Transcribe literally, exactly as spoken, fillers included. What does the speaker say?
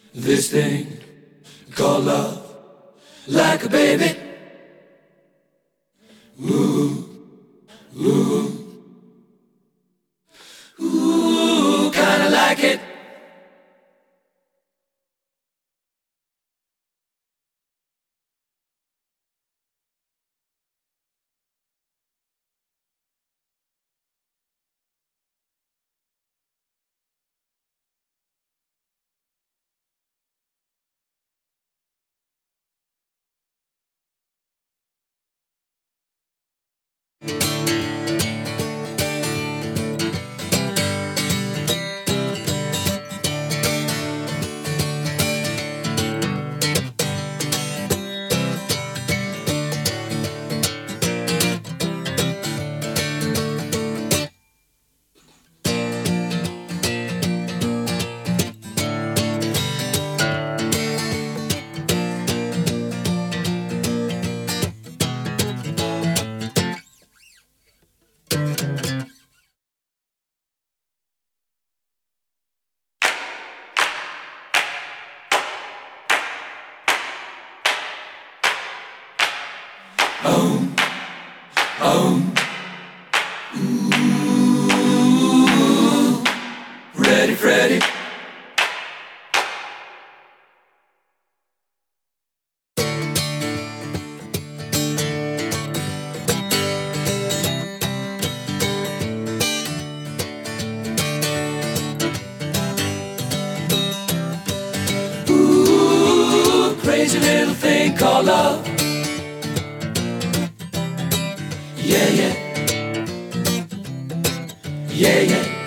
This thing called love, like a baby. Ooh, ooh, ooh, kinda like it. Oh, oh, ooh, ready, Freddy. Ooh, crazy little thing called love. Yeah, yeah, yeah, yeah.